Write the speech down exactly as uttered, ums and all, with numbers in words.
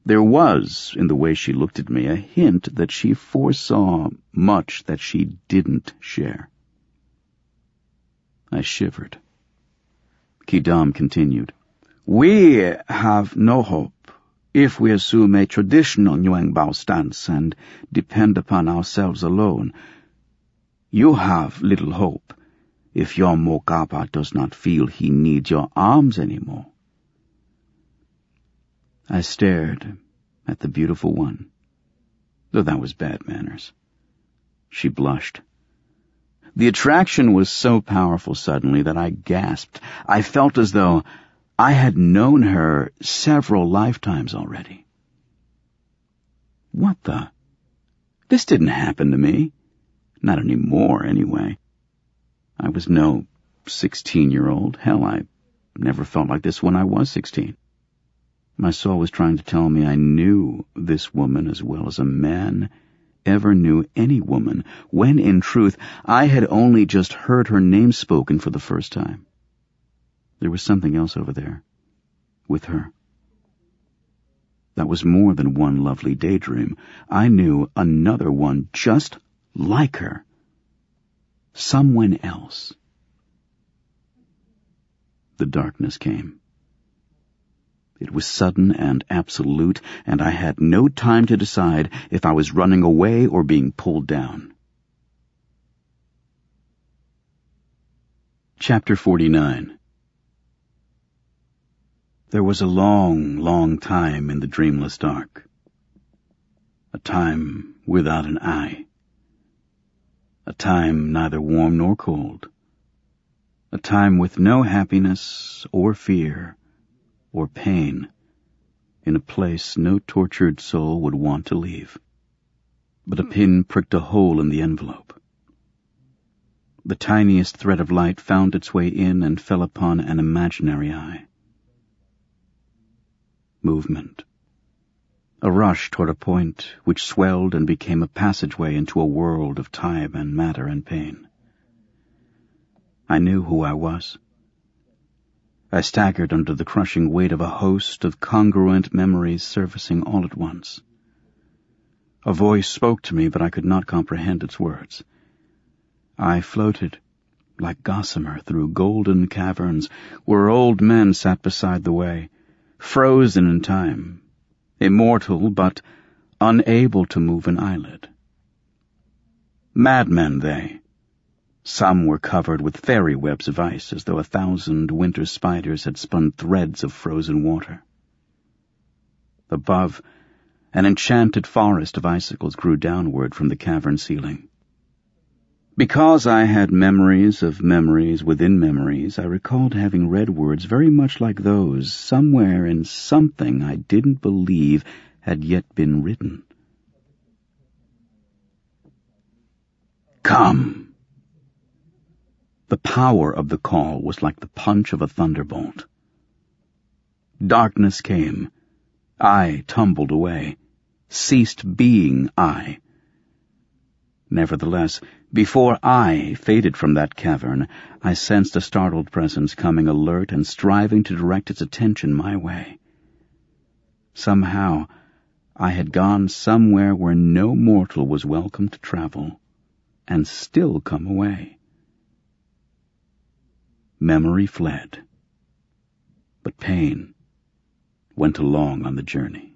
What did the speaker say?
There was, in the way she looked at me, a hint that she foresaw much that she didn't share. I shivered. Quidam continued, "We have no hope if we assume a traditional Yuanbao stance and depend upon ourselves alone. You have little hope if your Mo Kappa does not feel he needs your arms anymore." I stared at the beautiful one, though that was bad manners. She blushed. The attraction was so powerful suddenly that I gasped. I felt as though I had known her several lifetimes already. What the? This didn't happen to me. Not anymore, anyway. I was no sixteen-year-old. Hell, I never felt like this when I was sixteen. My soul was trying to tell me I knew this woman as well as a man ever knew any woman, when, in truth, I had only just heard her name spoken for the first time. There was something else over there, with her. That was more than one lovely daydream. I knew another one just like her. Someone else. The darkness came. It was sudden and absolute, and I had no time to decide if I was running away or being pulled down. Chapter forty-nine. There was a long, long time in the dreamless dark. A time without an eye. A time neither warm nor cold. A time with no happiness or fear or pain, in a place no tortured soul would want to leave. But a pin pricked a hole in the envelope. The tiniest thread of light found its way in and fell upon an imaginary eye. Movement. A rush toward a point which swelled and became a passageway into a world of time and matter and pain. I knew who I was. I staggered under the crushing weight of a host of congruent memories surfacing all at once. A voice spoke to me, but I could not comprehend its words. I floated, like gossamer, through golden caverns where old men sat beside the way, frozen in time, immortal but unable to move an eyelid. Madmen they. Some were covered with fairy webs of ice, as though a thousand winter spiders had spun threads of frozen water. Above, an enchanted forest of icicles grew downward from the cavern ceiling. Because I had memories of memories within memories, I recalled having read words very much like those somewhere in something I didn't believe had yet been written. Come! The power of the call was like the punch of a thunderbolt. Darkness came. I tumbled away, ceased being I. Nevertheless, before I faded from that cavern, I sensed a startled presence coming alert and striving to direct its attention my way. Somehow, I had gone somewhere where no mortal was welcome to travel, and still come away. Memory fled, but pain went along on the journey.